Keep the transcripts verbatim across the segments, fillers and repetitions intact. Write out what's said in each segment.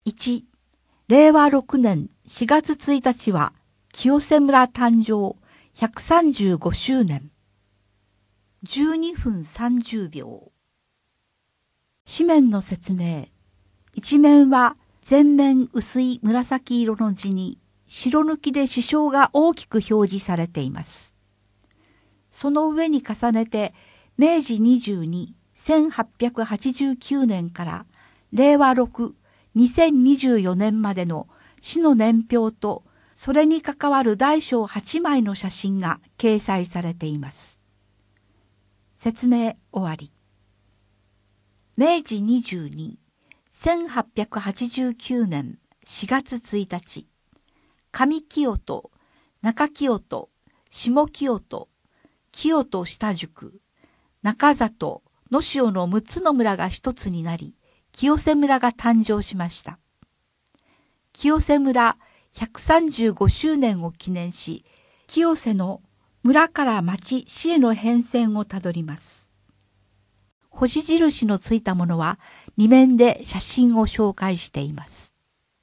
いち、れいわろくねんしがつついたちは清瀬村誕生ひゃくさんじゅうごしゅうねん。じゅうにふんさんじゅうびょう。紙面の説明。一面は全面薄い紫色の字に白抜きで詩章が大きく表示されています。その上に重ねてめいじにじゅうに、せんはっぴゃくはちじゅうきゅうねんかられいわろく、にせんにじゅうよねんまでの詩の年表とそれに関わる大小はちまいの写真が掲載されています。説明終わり。めいじにじゅうに、せんはっぴゃくはちじゅうきゅうねんしがつついたち、上清戸、中清戸、下清戸、清戸下宿、中里、野潮のむっつの村が一つになり、清瀬村が誕生しました。清瀬村ひゃくさんじゅうごしゅうねんを記念し、清瀬の村から町、市への変遷をたどります。星印のついたものはにめんで写真を紹介しています。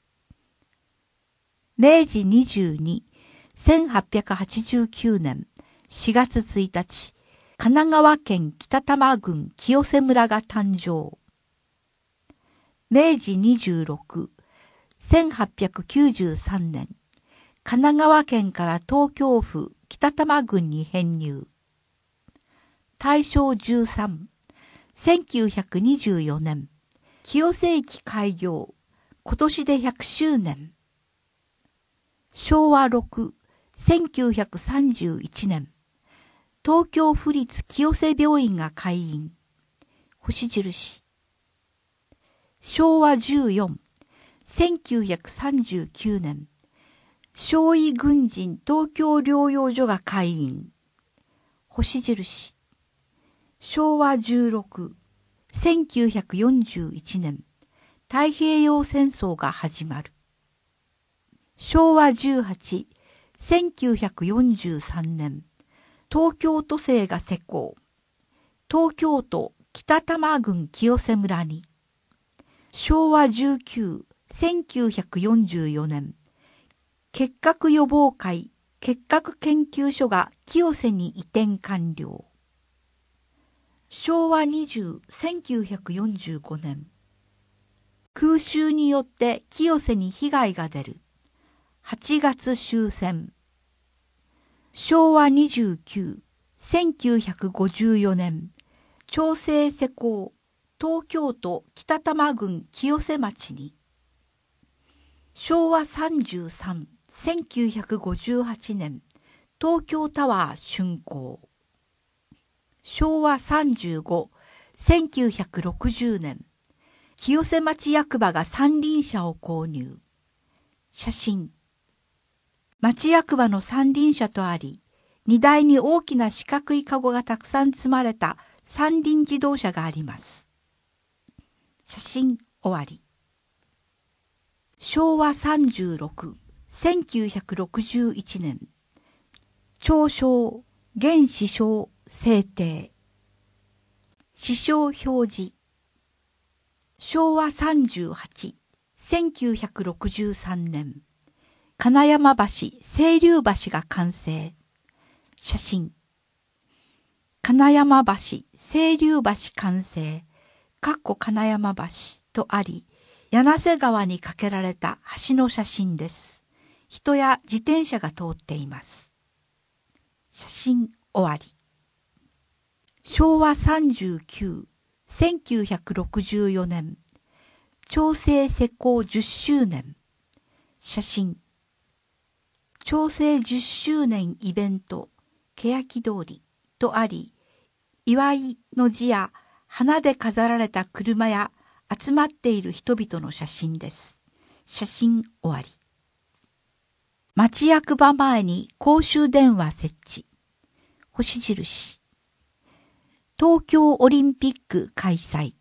めいじにじゅうに、せんはっぴゃくはちじゅうきゅうねんしがつついたち、神奈川県北多摩郡清瀬村が誕生。めいじにじゅうろく、せんはっぴゃくきゅうじゅうさんねん、神奈川県から東京府北多摩郡に編入。たいしょうじゅうさん、せんきゅうひゃくにじゅうよねん、清瀬駅開業、今年でひゃくしゅうねん。しょうわろく、せんきゅうひゃくさんじゅういちねん、東京府立清瀬病院が開院。星印。しょうわじゅうよん、せんきゅうひゃくさんじゅうきゅうねん、樟宜軍人東京療養所が開院。星印。しょうわじゅうろく、せんきゅうひゃくよんじゅういちねん、太平洋戦争が始まる。しょうわじゅうはち、せんきゅうひゃくよんじゅうさんねん、東京都政が施行。東京都北多摩郡清瀬村に。しょうわじゅうきゅう、せんきゅうひゃくよんじゅうよねん、結核予防会結核研究所が清瀬に移転完了。しょうわにじゅう、せんきゅうひゃくよんじゅうごねん、空襲によって清瀬に被害が出る。はちがつ終戦。しょうわにじゅうきゅう、せんきゅうひゃくごじゅうよねん、町制施行、東京都北多摩郡清瀬町に。しょうわさんじゅうさん、せんきゅうひゃくごじゅうはちねん、東京タワー竣工。しょうわさんじゅうご、せんきゅうひゃくろくじゅうねん、清瀬町役場が三輪車を購入。写真。町役場の三輪車とあり、荷台に大きな四角いかごがたくさん積まれた三輪自動車があります。写真終わり。しょうわさんじゅうろく、せんきゅうひゃくろくじゅういちねん、長章、現支章制定。支章表示。しょうわさんじゅうはち、せんきゅうひゃくろくじゅうさんねん、金山橋、清流橋が完成。写真。金山橋、清流橋完成、かっこ金山橋とあり、柳瀬川に架けられた橋の写真です。人や自転車が通っています。写真終わり。しょうわさんじゅうきゅう、せんきゅうひゃくろくじゅうよねん、町制施行じゅっしゅうねん。写真。町制じゅっしゅうねんイベント、欅通りとあり、祝いの字や花で飾られた車や集まっている人々の写真です。写真終わり。町役場前に公衆電話設置。星印。東京オリンピック開催。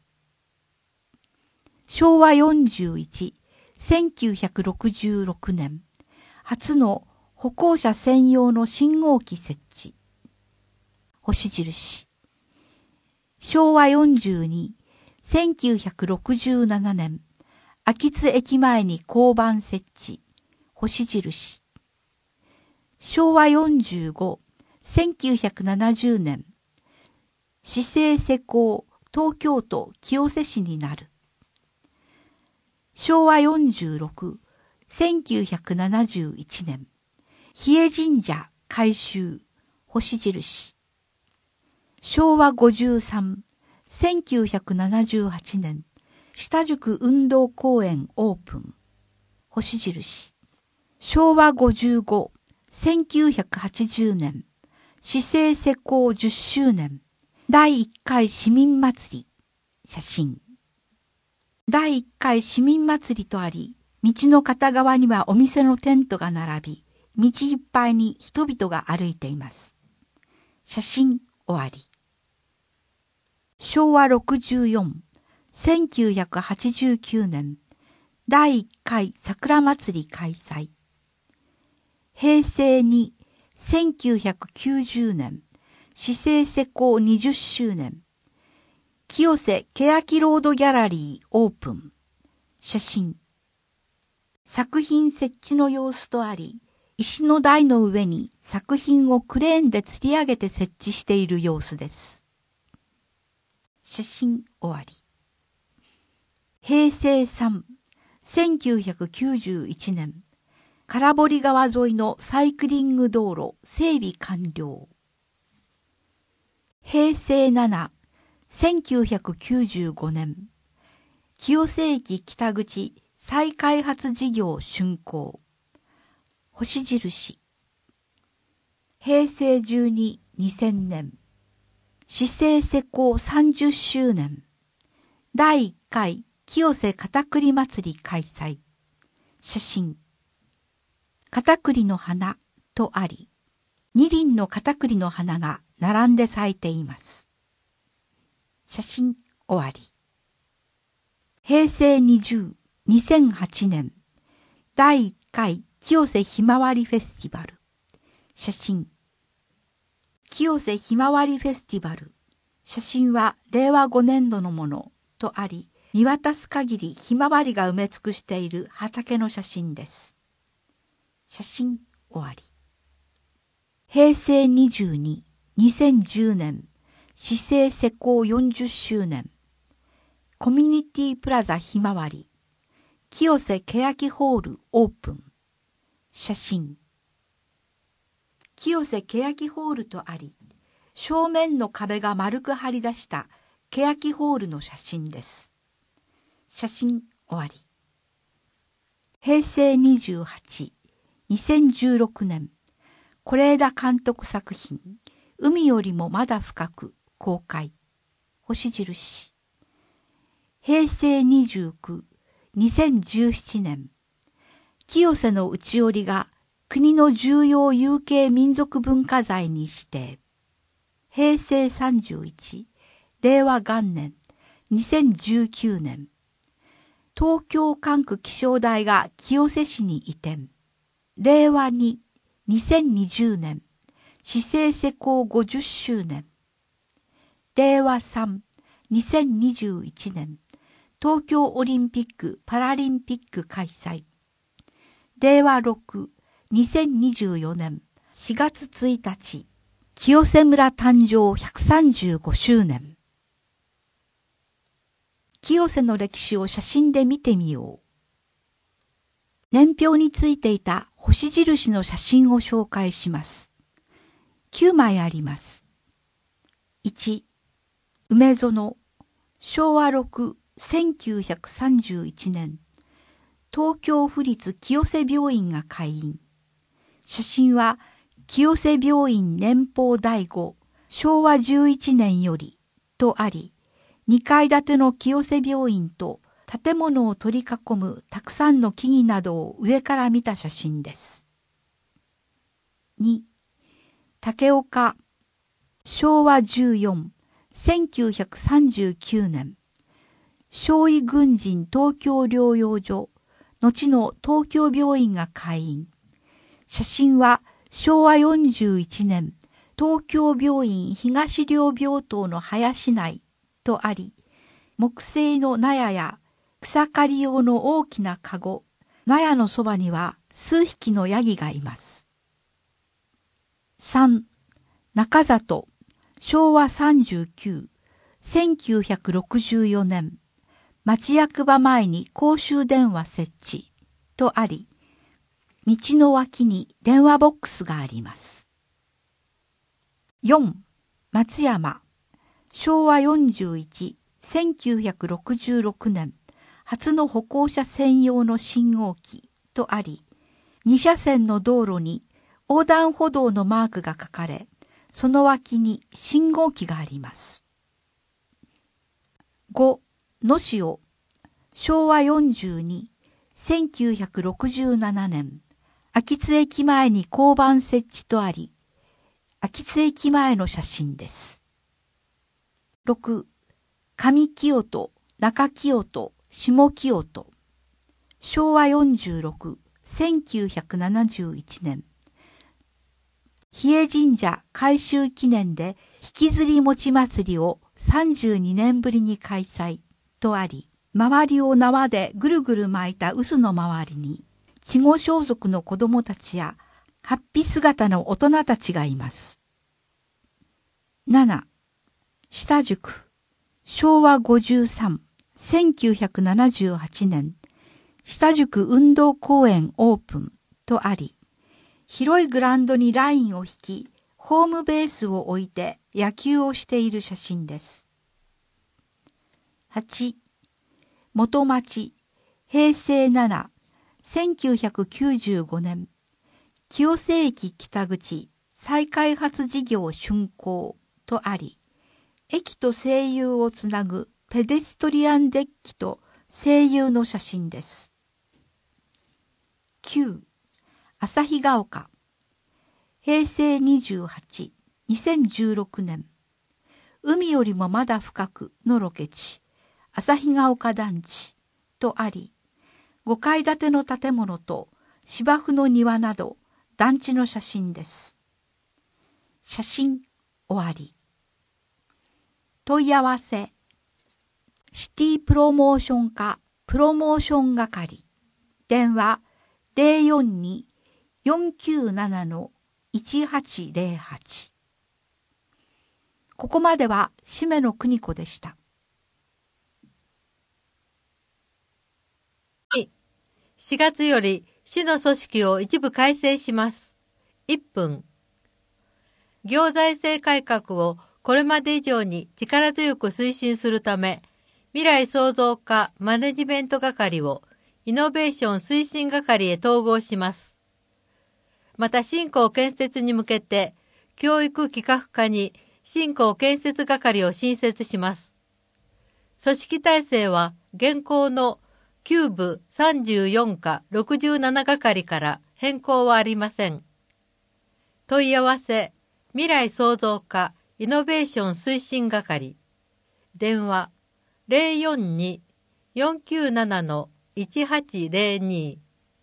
しょうわよんじゅういち、せんきゅうひゃくろくじゅうろくねん、初の歩行者専用の信号機設置。星印。しょうわよんじゅうに、せんきゅうひゃくろくじゅうななねん、 秋津駅前に交番設置、星印。しょうわよんじゅうご、せんきゅうひゃくななじゅうねん、市政施行、東京都清瀬市になる。しょうわよんじゅうろく、せんきゅうひゃくななじゅういちねん、比叡神社改修、星印。しょうわごじゅうさん、せんきゅうひゃくななじゅうはちねん、下宿運動公園オープン、星印。しょうわごじゅうご、せんきゅうひゃくはちじゅうねん、市政施行じゅっしゅうねん、だいいっかい市民祭り、写真。だいいっかい市民祭りとあり、道の片側にはお店のテントが並び、道いっぱいに人々が歩いています。写真終わり。しょうわろくじゅうよん、せんきゅうひゃくはちじゅうきゅうねん、だいいっかい桜祭り開催。へいせいに、せんきゅうひゃくきゅうじゅうねん、市政施行にじゅっしゅうねん、清瀬欅ロードギャラリーオープン。写真。作品設置の様子とあり、石の台の上に作品をクレーンで吊り上げて設置している様子です。写真終わり。へいせいさん、せんきゅうひゃくきゅうじゅういちねん、唐堀川沿いのサイクリング道路整備完了。へいせいなな、せんきゅうひゃくきゅうじゅうごねん、清瀬駅北口再開発事業竣工。星印。へいせいじゅうに、にせんねん、市政施行さんじゅっしゅうねん、だいいっかい清瀬片栗祭り開催。写真。片栗の花とあり、二輪の片栗の花が並んで咲いています。写真終わり。へいせいにじゅう、にせんはちねん、だいいっかい清瀬ひまわりフェスティバル。写真。清瀬ひまわりフェスティバル。写真はれいわごねんどのものとあり、見渡す限りひまわりが埋め尽くしている畑の写真です。写真終わり。へいせいにじゅうに、にせんじゅうねん、市政施行よんじゅっしゅうねん、コミュニティプラザひまわり、清瀬欅ホールオープン。写真。清瀬欅ホールとあり、正面の壁が丸く張り出した欅ホールの写真です。写真終わり。へいせいにじゅうはち、にせんじゅうろくねん、是枝監督作品、海よりもまだ深く公開。星印。へいせいにじゅうきゅう、にせんじゅうななねん、清瀬の内織が国の重要有形民族文化財に指定。へいせいさんじゅういち、れいわがんねん、にせんじゅうきゅうねん、東京管区気象台が清瀬市に移転。れいわに、にせんにじゅうねん、市政施行ごじゅっしゅうねん。れいわさん、にせんにじゅういちねん、東京オリンピック・パラリンピック開催。れいわろく、にせんにじゅうよねん、しがつついたち、清瀬村誕生ひゃくさんじゅうごしゅうねん。清瀬の歴史を写真で見てみよう。年表についていた星印の写真を紹介します。きゅうまいあります。いち、梅園、しょうわろく、せんきゅうひゃくさんじゅういちねん、東京府立清瀬病院が開院。写真は清瀬病院年俸だいご、しょうわじゅういちねんよりとあり、にかいだての清瀬病院と建物を取り囲むたくさんの木々などを上から見た写真です。に、竹岡、しょうわじゅうよん、せんきゅうひゃくさんじゅうきゅうねん、傷痍軍人東京療養所、後の東京病院が開院。写真はしょうわよんじゅういちねん、東京病院東両病棟の林内とあり、木製の納屋や草刈り用の大きなかご、納屋のそばには数匹のヤギがいます。さん. 中里、しょうわさんじゅうきゅう、せんきゅうひゃくろくじゅうよねん、町役場前に公衆電話設置とあり、道の脇に電話ボックスがあります。よん. 松山、しょうわよんじゅういち、せんきゅうひゃくろくじゅうろくねん、初の歩行者専用の信号機とあり、に車線の道路に横断歩道のマークが書かれ、その脇に信号機があります。ご. 野潮、しょうわよんじゅうに、せんきゅうひゃくろくじゅうななねん、秋津駅前に交番設置とあり、秋津駅前の写真です。ろく. 上清戸、中清戸、下清戸、しょうわよんじゅうろく、せんきゅうひゃくななじゅういちねん、比叡神社改修記念で引きずり餅祭りをさんじゅうにねんぶりに開催とあり、周りを縄でぐるぐる巻いた臼の周りに、稚児装束の子供たちや、法被姿の大人たちがいます。なな. 下宿、しょうわごじゅうさん、せんきゅうひゃくななじゅうはちねん、下宿運動公園オープンとあり、広いグラウンドにラインを引き、ホームベースを置いて野球をしている写真です。はち. 元町、へいせいなな、せんきゅうひゃくきゅうじゅうごねん、清瀬駅北口再開発事業竣工とあり、駅と声優をつなぐペデストリアンデッキと声優の写真です。きゅう. 旭ヶ丘、へいせいにじゅうはち、にせんじゅうろくねん、海よりもまだ深くのロケ地、旭ヶ丘団地とあり、ごかい建ての建物と芝生の庭など団地の写真です。写真終わり。問い合わせ、シティプロモーション課プロモーション係、電話 ゼロよんに よんきゅうなな いちはちゼロはち。ここまではしめの邦子でした。 しがつより市の組織を一部改正します。いっぷん。行財政改革をこれまで以上に力強く推進するため、未来創造課マネジメント係をイノベーション推進係へ統合します。また新校建設に向けて、教育企画課に新校建設係を新設します。組織体制は現行のきゅうぶさんじゅうよん課ろくじゅうなな係から変更はありません。問い合わせ、未来創造課イノベーション推進係、電話 ゼロよんに よんきゅうなな いちはちゼロに。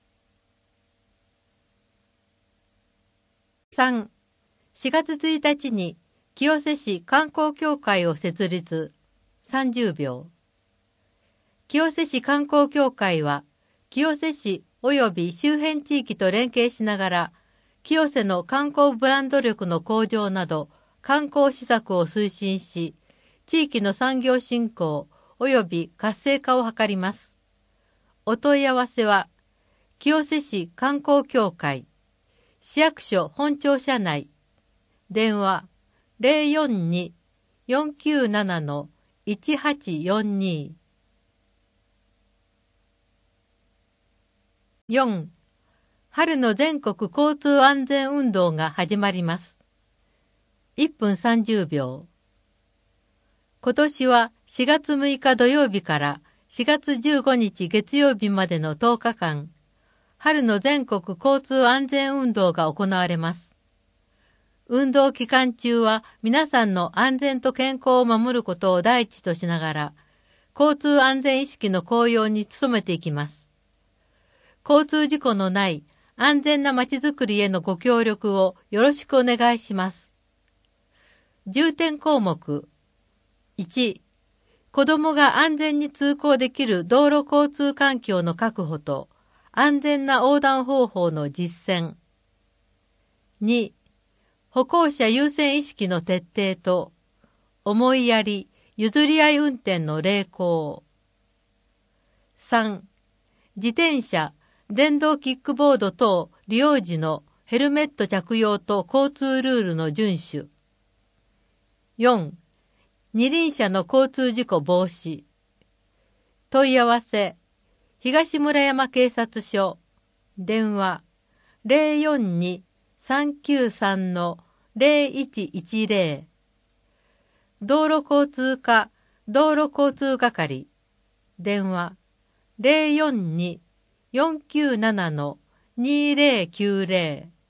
さん. しがつついたちに清瀬市観光協会を設立。さんじゅうびょう。清瀬市観光協会は、清瀬市及び周辺地域と連携しながら、清瀬の観光ブランド力の向上など、観光施策を推進し、地域の産業振興及び活性化を図ります。お問い合わせは、清瀬市観光協会、市役所本庁舎内、電話 ゼロよんに よんきゅうなな いちはちよんに。よん. 春の全国交通安全運動が始まります。いっぷんさんじゅうびょう。今年はしがつむいか土曜日からしがつじゅうごにち月曜日までのとおかかん、春の全国交通安全運動が行われます。運動期間中は皆さんの安全と健康を守ることを第一としながら、交通安全意識の向上に努めていきます。交通事故のない安全なまちづくりへのご協力をよろしくお願いします。重点項目いち、 子供が安全に通行できる道路交通環境の確保と安全な横断方法の実践。に、歩行者優先意識の徹底と思いやり、譲り合い運転の励行。さん、自転車、電動キックボード等利用時のヘルメット着用と交通ルールの遵守。よん、二輪車の交通事故防止。問い合わせ、東村山警察署、電話 ゼロよんに さんきゅうさん ゼロいちいちゼロ。道路交通課道路交通係、電話 ゼロよんに よんきゅうなな にゼロきゅうゼロ。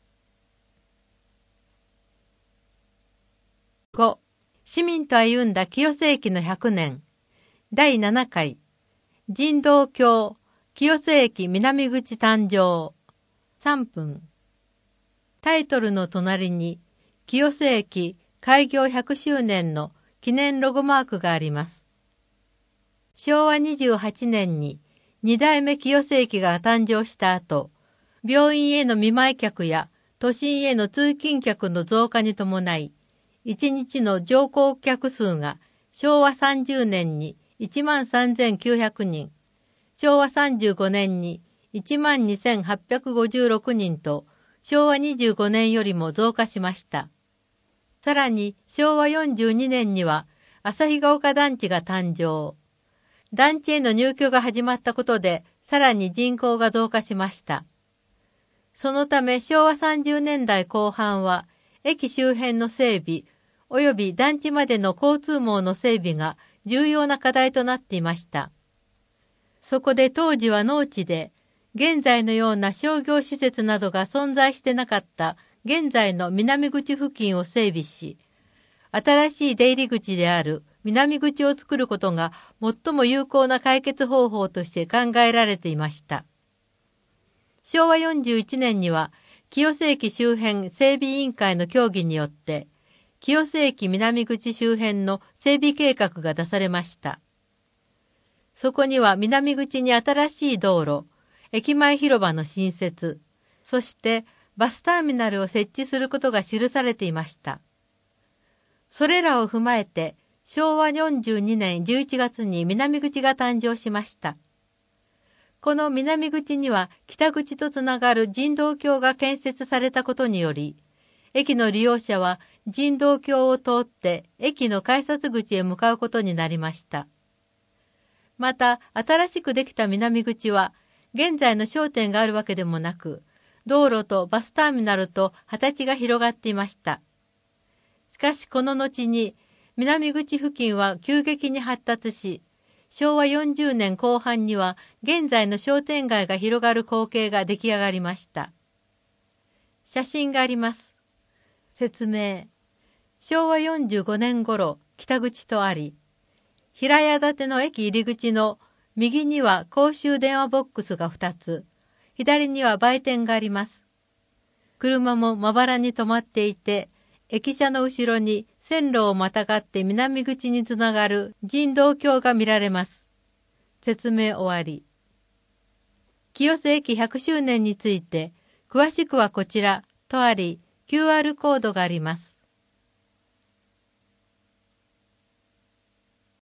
ご、市民と歩んだ清瀬駅のひゃくねんだいななかい人道橋清瀬駅南口誕生さんぷん。タイトルの隣に清瀬駅開業ひゃくしゅうねんの記念ロゴマークがあります。しょうわにじゅうはちねんににだいめ清瀬駅が誕生した後、病院への見舞い客や都心への通勤客の増加に伴い、いちにちの乗降客数がしょうわさんじゅうねんにいちまんさんぜんきゅうひゃくにん、しょうわさんじゅうごねんにいちまんにせんはっぴゃくごじゅうろくにんとしょうわにじゅうごねんよりも増加しました。さらにしょうわよんじゅうにねんには旭ヶ丘団地が誕生。団地への入居が始まったことでさらに人口が増加しました。そのためしょうわさんじゅうねんだいこう半は駅周辺の整備及び団地までの交通網の整備が重要な課題となっていました。そこで当時は農地で現在のような商業施設などが存在してなかった現在の南口付近を整備し、新しい出入り口である南口を作ることが最も有効な解決方法として考えられていました。しょうわよんじゅういちねんには清瀬駅周辺整備委員会の協議によって清瀬駅南口周辺の整備計画が出されました。そこには南口に新しい道路、駅前広場の新設、そしてバスターミナルを設置することが記されていました。それらを踏まえてしょうわよんじゅうにねんじゅういちがつに南口が誕生しました。この南口には北口とつながる人道橋が建設されたことにより、駅の利用者は人道橋を通って駅の改札口へ向かうことになりました。また、新しくできた南口は、現在の商店があるわけでもなく、道路とバスターミナルと畑が広がっていました。しかしこの後に、南口付近は急激に発達し、しょうわよんじゅうねんこう半には現在の商店街が広がる光景が出来上がりました。写真があります。説明。しょうわよんじゅうごねん頃、北口とあり、平屋建ての駅入り口の右には公衆電話ボックスがふたつ、左には売店があります。車もまばらに止まっていて、駅舎の後ろに線路をまたがって南口につながる人道橋が見られます。説明終わり。清瀬駅ひゃくしゅうねんについて、詳しくはこちらとあり、キューアール コードがあります。